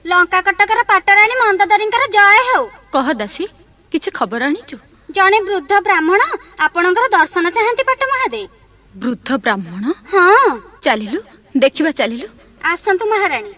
लंका कटकर पाटराणी मंदोदरींकर जय हो। कह दासी किछि खबर आनिचु? जने वृद्ध ब्राह्मण आपणकर दर्शन चाहती पाट महादेव। वृद्ध ब्राह्मण? हाँ चलिलु देखिबा चलिलु। आसंतु महाराणी।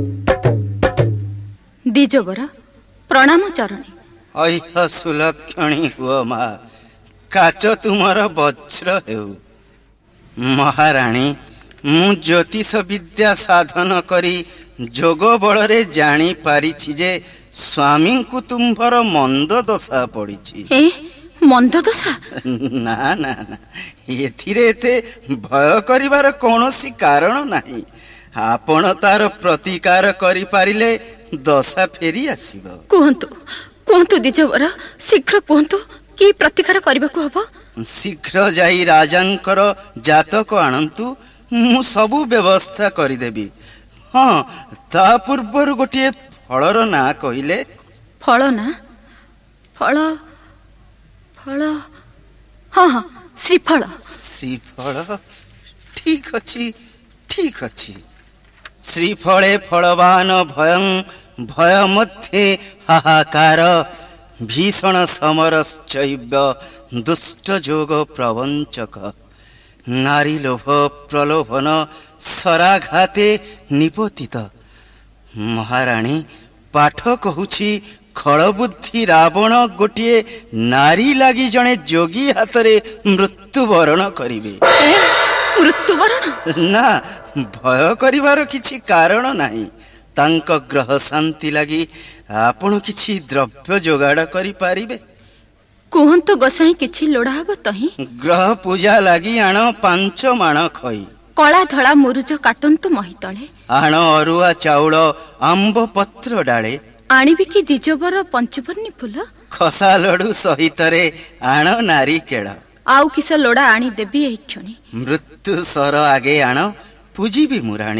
द्विजवर प्रणाम चरणी। ऐह सुलक्षणी हुआ मा काच तुमर वज्र हेउ। महाराणी मु ज्योतिष विद्या साधन करी जोग बलरे जानी पारिछि जे स्वामी को तुम्भर मंद दशा पड़ी। ए मंद दशा? ना ना ना एथिरे एते भय करिवार कोनोसी कारण नाही। आपण तार प्रतिकार करि पारिले दशा फेरी आसीबो। कहंतु कहंतु द्विजवर शीघ्र कहंतु की प्रतिकार करबाकू हबो? शीघ्र जाई राजांकर जातक आनंतु मु सबु व्यवस्था करिदेबी। हाँ ता पूर्वर गोटे फलर ना कहिले। फल ना? फल फल हाँ हाँ श्रीफल। श्रीफल ठीक अच्छी ठीक अच्छी। श्रीफले फलवान भयं भय मध्ये हाहाकार भीषण समरश्चैव दुष्ट जोग प्रवंचक नारी लोभ प्रलोभन सराघाते निपतित। महाराणी पाठ कहूछि खलबुद्धि रावण गोटे नारी लागी जणे जोगी हातरे मृत्युवरण करिवे। मृत्युवरण ना भय करिवार किछि कारण नाही। तांक ग्रह शांति लगी आपण किछि द्रव्य जोगाड़ करि पारिबे। कहंतु गोसाई किछि लोड़ा हबो तही? ग्रह पूजा लगी आण 5 माण खई। कला धला मुरुज काटंतु मही तळे। आण अरुआ चाउल आंब पत्र डाले। आनिबि कि द्विजवर पंचवर्णी फूल? खसा लडू सहितरे आण नारी केळ। आउ किस लोड़ा आनी देबी एही क्षणी। मृत्यु सर आगे आण पूजिबी मुराणी।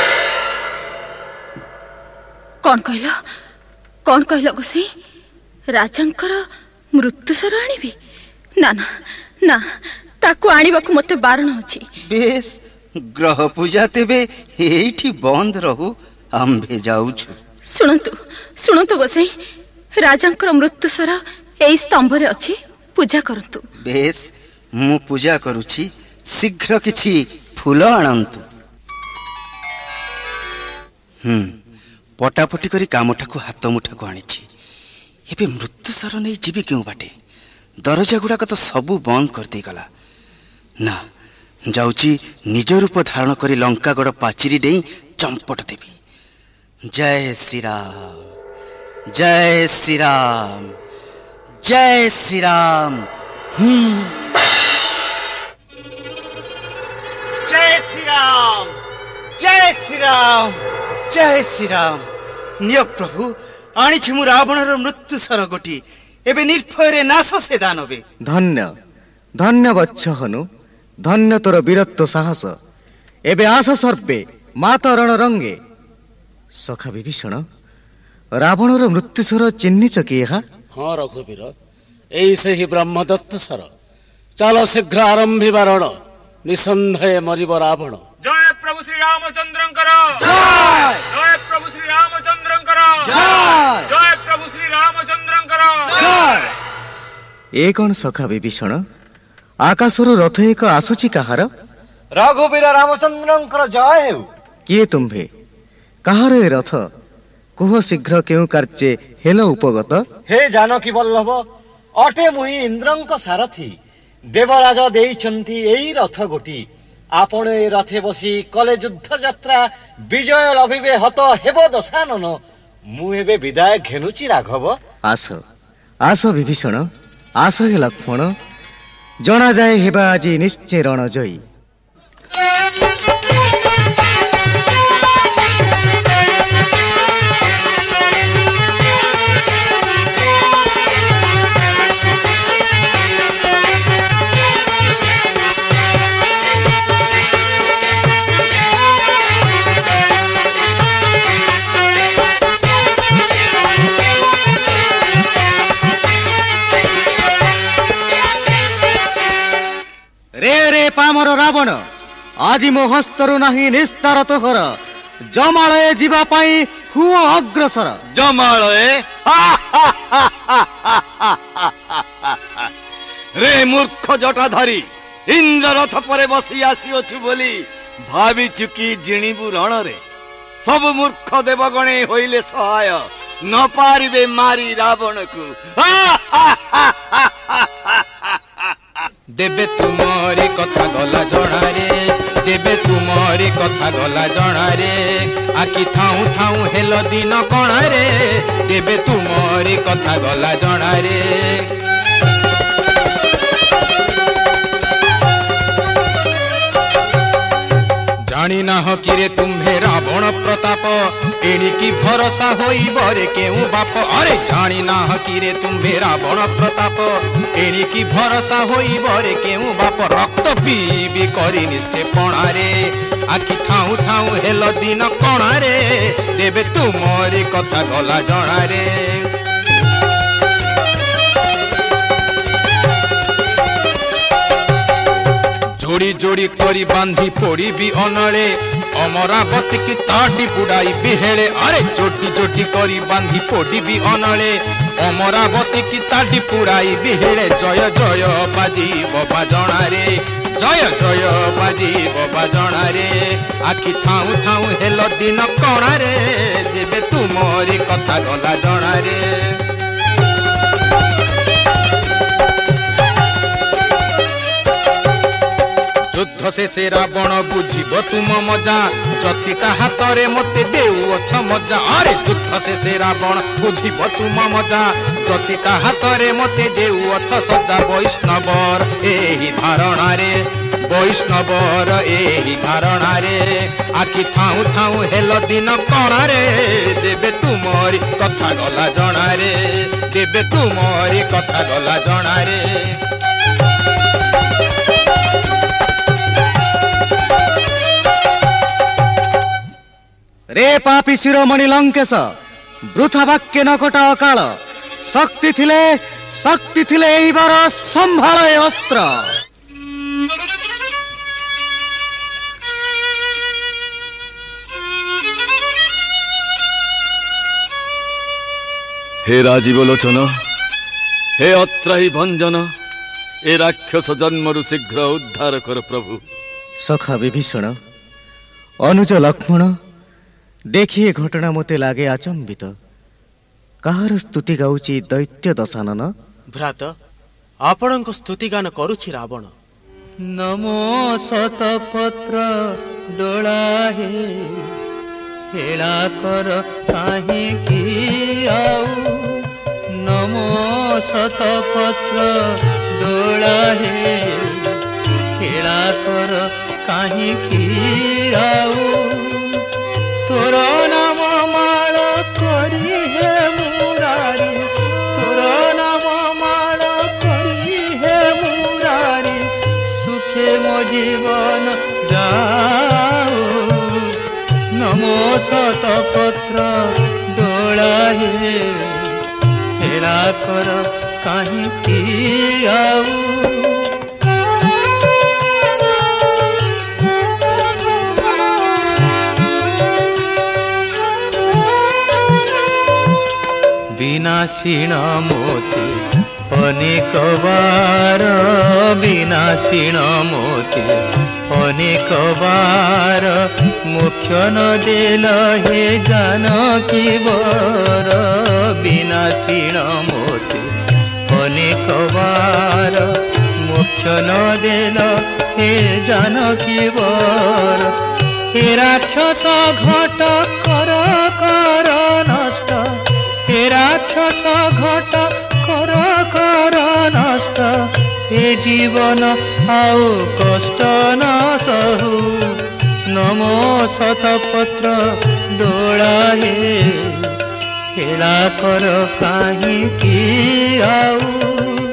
कौन कहलो गोसाई? राजांकर मृत्यु सर आनिबी? ना ना ना ताकू आनिबाकू मते बारण अछि। बेस ग्रह पूजा तेबे एठी बंद रहू आंबे जाउछु। सुनंतु सुनंतु गोसाई राजांकर मृत्यु सर एई स्तंभ रे अछि। पूजा करंतु। बेस मु पूजा करूछि। शीघ्र किछि फूल आनंतु। पटापटी करी कामठाकू हाथ मुठाकू आनिछि। एबे मृत्यु सर नहीं जीवी क्यों बाटे? दरजा गुड़ाक तो सबू बंद कर दे गला। ना जाउची निज रूप धारण करी लंकागढ़ पाचिरी डेई चंपट देवी। जय श्री राम जय श्री राम जय श्री राम। जय श्री राम जय श्री राम जय श्री राम। निय प्रभु आनिछि मु रावणर मृत्यु सर गोटी। एबे निर्भय रे नाश से दानवे। धन्य धन्य वत्स हनु धन्य तोर वीरत्व साहस। एबे आस सर्वे माता रण रंगे। सखा विभीषण रावणर मृत्यु सर चिन्हिच कि एहा? हाँ रघुवीर एई से ही ब्रह्मदत्त सर। चलो शीघ्र आरंभी रण निसंदेह मरिब रावण। जय प्रभु श्री रामचंद्रंकर जय। जय प्रभु श्री रामचंद्रंकर जय। जय प्रभु श्री रामचंद्रंकर जय। ए कौन सखा विभीषण आकाशरु रथ एक आसुची काहार? रघुवीर रामचंद्रंकर जय हेउ। किए तुम्भे काहार ए रथ? कुह शीघ्र केउ कार्ये हेल उपगत? हे जानकी वल्लभ अटे मुहि इंद्रंक सारथी। देवराज देइछंती एई रथ गोटी। आपण ए रथे बसी कले युद्ध यात्रा विजय लभिबे हत हेबो दशानन। मु एबे विदाय घेनुची राघव। आस आस विभीषण आस हे लक्ष्मण। जना जाए हेबा आज निश्चय रण जयी। पामर रावण आज मो हस्तरु नाही निस्तार तोहर। जमालय जीवा पाई ହୁଅ ଅଗ୍ରସର। ଜମାଳ ରେ ମୂର୍ଖ ଜଟାଧାରୀ, ଇନ୍ଦ୍ର ରଥ ପରେ ବସି ଆସିଅଛୁ ବୋଲି ଭାବିଛୁ କି ଜିଣିବୁ ରଣରେ? ସବୁ ମୂର୍ଖ ଦେବଗଣେ ହୋଇଲେ ସହାୟ, ନ ପାରିବେ ମାରି ରାବଣକୁ। ଦେବେ ତୁମରି କଥା ଗଲା ଜଣାରେ, ଦେବେ ତୁମରି କଥା ଗଲା ଜଣାରେ, ଆଖି ଥାଉ ଥାଉ ହେଲ ଦିନ କଣାରେ, ଦେବେ ତୁମରି କଥା ଗଲା ଜଣାରେ। ଜାଣି ନାହ କିରେ ତୁମ୍ଭେ ରାବଣ ପ୍ରତାପ, ଏଣିକି ଭରସା ହୋଇବରେ କେଉଁ ବାପ? ଅରେ ଜାଣି ନାହ କିରେ ତୁମ୍ଭେ ରାବଣ ପ୍ରତାପ, ଏଣିକି ଭରସା ହୋଇବରେ କେଉଁ ବାପ? ରକ୍ତ ପିଇବି କରି ନିଶ୍ଚେ ପଣାରେ, ଆଖି ଥାଉ ଥାଉ ହେଲ ଦିନ କଣାରେ, ଦେବେ ତୁମରି କଥା ଗଲା ଜଣାରେ। जोड़ी जोड़ी करी बांधी पोड़ी भी अनले, अमरावती की ताटी बुड़ाई बिहेले। अरे जोटी जोटी करी बांधी पोड़ी भी अनले, अमरावती की ताटी पुड़ाई बिहेले। जय जय बाजी बाबा जणारे, जय जय बाजी बाबा जणारे, आखि थाऊ थाऊ हेल दिन कणारे, देवे तुमरी कथा गला जणारे। युद्ध शेषे रावण बुझिब तुम मजा, जतिटा हाथ में मते देउअछ मजा। अरे युद्ध शेषे रावण बुझिब तुम मजा, जतिटा हाथ में मते देउअछ सजा। वैष्णवर एही धारणा रे, वैष्णवर एही धारणा रे, आखि थाऊ थाऊ हेल दिन कणा रे, देवे तुमरी कथा गला जणा रे, देवे तुमरी कथा गला जणा रे। रे पापी शिरोमणि लंकेश, वृथा वाक्य न कटा अकाल, शक्ति थिले एही बार संभाळ ए अस्त्र। हे राजीव लोचन, हे अत्राही भंजन, ए राक्षस जन्मरु शीघ्र उद्धार कर प्रभु। सखा विभीषण, अनुज लक्ष्मण, देखिए घटना मते लागे आचंबित। कहार स्तुति गाउची दैत्य दशानन? भ्रात, आपणक स्तुति गान करुछि रावण। नमो शतपत्र डोला हे, हेला कर काहेकि आउ। नमो शतपत्र डोला हे, हेला कर काहेकि आउ। तोर नाम माळ करी हे मुरारी, तोर नाम माळ करी हे मुरारी, सुखे मो जीवन जाओ। नमो शतपत्र डोला हे, हेला कर काहेकि आउ। विनाशीण मोते अनेक बार, विनाशीण मोते अनेक बार, मोक्ष न देल हे जानकी वर। विनाशीण मोते अनेक बार, मोक्ष न देल हे जानकी वर। हे राक्षस घट कर कर नष्ट, हे राक्षस घट कर कर नष्ट, हे जीवन आउ कष्ट न सहु। नमो शतपत्र डोला हे, हेला कर काहेकि आउ।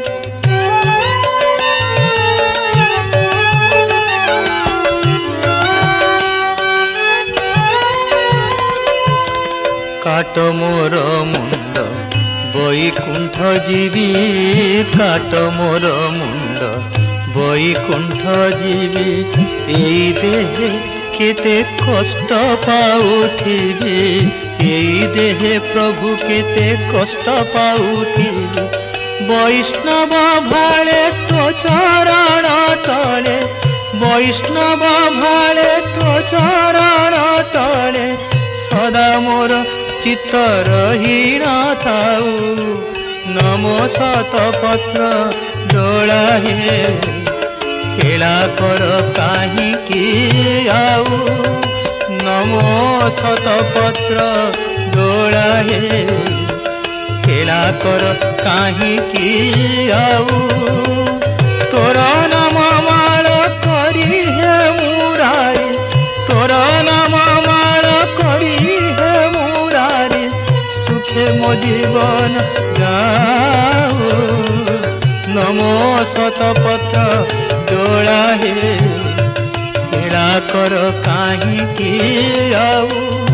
काट मोर मुंड बैकुंठ जीवी, काट मोर मुंड बैकुंठ जीवी, एई देहे केते कष्ट पाउथिबे एई देहे प्रभु केते कष्ट पाउथिबे वैष्णव भाले तो चरण तले वैष्णव भाले तो चरण तले सदा मोर चित्तर हीन थाऊ नमो शतपत्र डोला हे खेला कर काहींकी आऊ नमो शतपत्र डोला हे खेला कर काहींकी आऊ तोर नाम माल करी हे मुरारी तोर नाम माल करी हे मुरारी सुखे मो जीवन जाऊ नमो शतपत्र डोला हे खेला कर काहींकी आऊ